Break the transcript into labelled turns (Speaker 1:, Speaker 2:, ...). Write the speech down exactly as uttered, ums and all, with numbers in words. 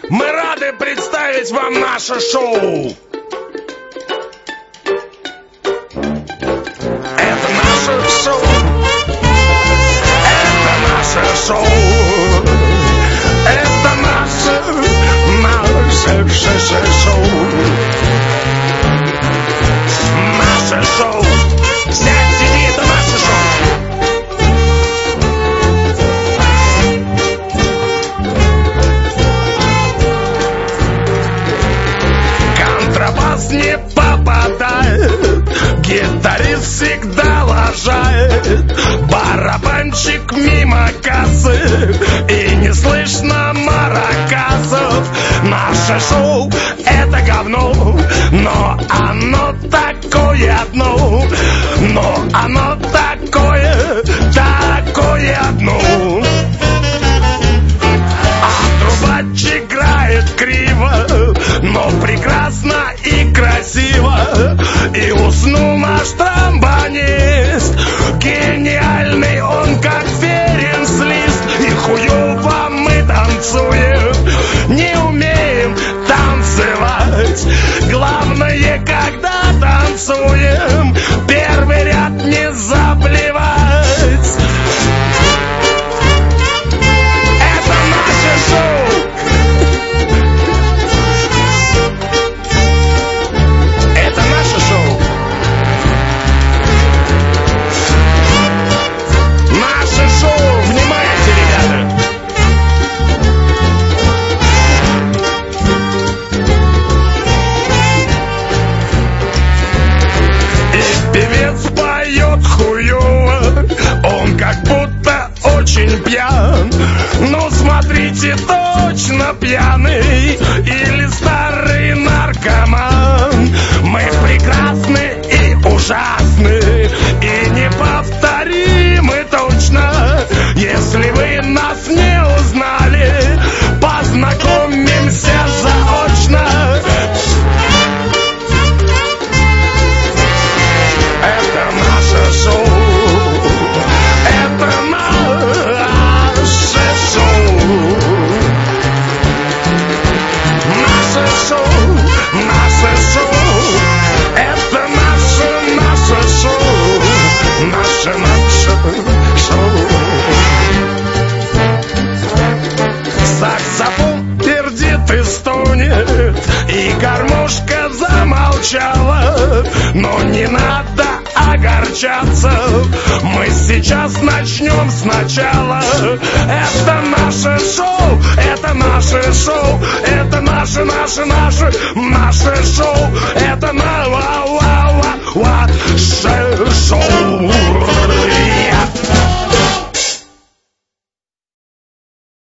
Speaker 1: Мы рады представить вам наше шоу. Это наше шоу. Это наше шоу. Это наше, наше шоу. Наше шоу. Сядь, сиди, это наше шоу. Контрабас не попадает, гитарист всегда лажает, барабанщик мимо кассы, и не слышно маракасов. Наше шоу — это говно, но оно такое одно, но оно такое, такое одно. А трубач играет криво, но прекрасно и красиво. И уснул наш тромбонист, гениальный он, как Ференс-Лист. И хуёво мы танцуем, не умеем танцевать. Главное, когда танцуем, первый ряд не заблевать. Это наше шоу. Это наше шоу. Наше шоу. Внимайте, ребята. И певец поет хуёво, он как будто очень пьян. Ну смотрите, точно пьяный или старый наркоман. Мы прекрасны и ужасны, и неповторимы точно. Если вы нас не узнали, познакомимся заочно. Это наше шоу. Это наше шоу. Наше шоу. Наше шоу. Это наше, наше шоу. Наше, наше шоу. Саксофон пердит и стонет, и гармошка замолчала. Но не надо огорчаться, мы сейчас начнем сначала. Это наше шоу, это наше шоу, это наше, наше, наше, наше шоу.